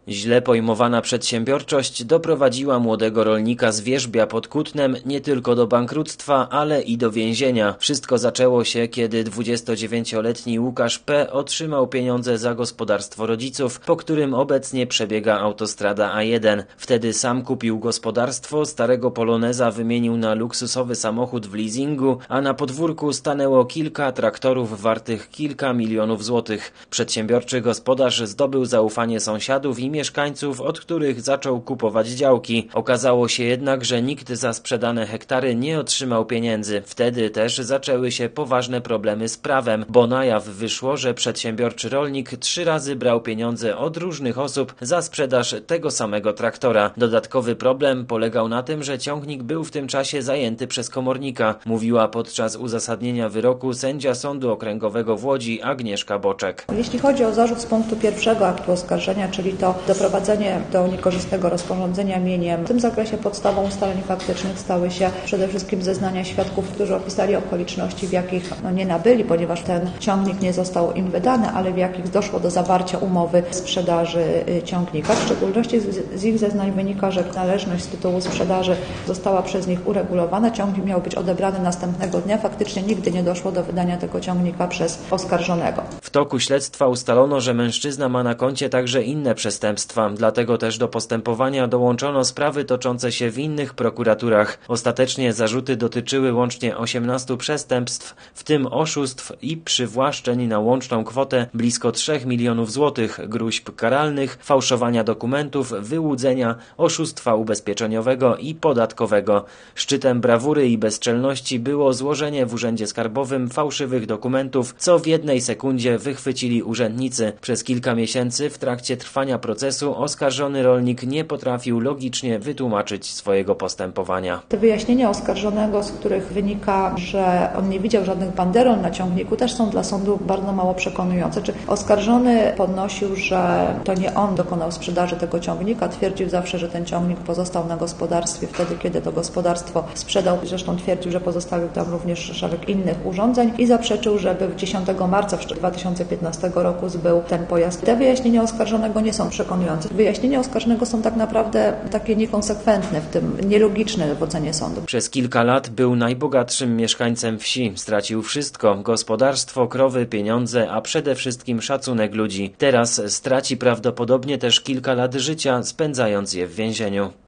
Źle pojmowana przedsiębiorczość doprowadziła młodego rolnika z Wierzbia pod Kutnem nie tylko do bankructwa, ale i do więzienia. Wszystko zaczęło się, kiedy 29-letni Łukasz P. otrzymał pieniądze za gospodarstwo rodziców, po którym obecnie przebiega autostrada A1. Wtedy sam kupił gospodarstwo, starego Poloneza wymienił na luksusowy samochód w leasingu, a na podwórku stanęło kilka traktorów wartych kilka milionów złotych. Przedsiębiorczy gospodarz zdobył zaufanie sąsiadów i mieszkańców, od których zaczął kupować działki. Okazało się jednak, że nikt za sprzedane hektary nie otrzymał pieniędzy. Wtedy też zaczęły się poważne problemy z prawem, bo na jaw wyszło, że przedsiębiorczy rolnik 3 razy brał pieniądze od różnych osób za sprzedaż tego samego traktora. Dodatkowy problem polegał na tym, że ciągnik był w tym czasie zajęty przez komornika, mówiła podczas uzasadnienia wyroku sędzia Sądu Okręgowego w Łodzi Agnieszka Boczek. Jeśli chodzi o zarzut z punktu 1 aktu oskarżenia, czyli to doprowadzenie do niekorzystnego rozporządzenia mieniem, w tym zakresie podstawą ustaleń faktycznych stały się przede wszystkim zeznania świadków, którzy opisali okoliczności, w jakich nie nabyli, ponieważ ten ciągnik nie został im wydany, ale w jakich doszło do zawarcia umowy sprzedaży ciągnika. W szczególności z ich zeznań wynika, że należność z tytułu sprzedaży została przez nich uregulowana. Ciągnik miał być odebrany następnego dnia. Faktycznie nigdy nie doszło do wydania tego ciągnika przez oskarżonego. W toku śledztwa ustalono, że mężczyzna ma na koncie także inne przestępstwa, dlatego też do postępowania dołączono sprawy toczące się w innych prokuraturach. Ostatecznie zarzuty dotyczyły łącznie 18 przestępstw, w tym oszustw i przywłaszczeń na łączną kwotę blisko 3 milionów złotych, gróźb karalnych, fałszowania dokumentów, wyłudzenia, oszustwa ubezpieczeniowego i podatkowego. Szczytem brawury i bezczelności było złożenie w Urzędzie Skarbowym fałszywych dokumentów, co w jednej sekundzie wychwycili urzędnicy. Przez kilka miesięcy w trakcie trwania procesu oskarżony rolnik nie potrafił logicznie wytłumaczyć swojego postępowania. Te wyjaśnienia oskarżonego, z których wynika, że on nie widział żadnych banderol na ciągniku, też są dla sądu bardzo mało przekonujące. Czy oskarżony podnosił, że to nie on dokonał sprzedaży tego ciągnika, twierdził zawsze, że ten ciągnik pozostał na gospodarstwie wtedy, kiedy to gospodarstwo sprzedał. Zresztą twierdził, że pozostawił tam również szereg innych urządzeń i zaprzeczył, żeby 10 marca 2015 roku zbył ten pojazd. Te wyjaśnienia oskarżonego nie są przekonujące. Wyjaśnienia oskarżonego są tak naprawdę takie niekonsekwentne, w tym nielogiczne w ocenie sądu. Przez kilka lat był najbogatszym mieszkańcem wsi. Stracił wszystko: gospodarstwo, krowy, pieniądze, a przede wszystkim szacunek ludzi. Teraz straci prawdopodobnie też kilka lat życia, spędzając je w więzieniu.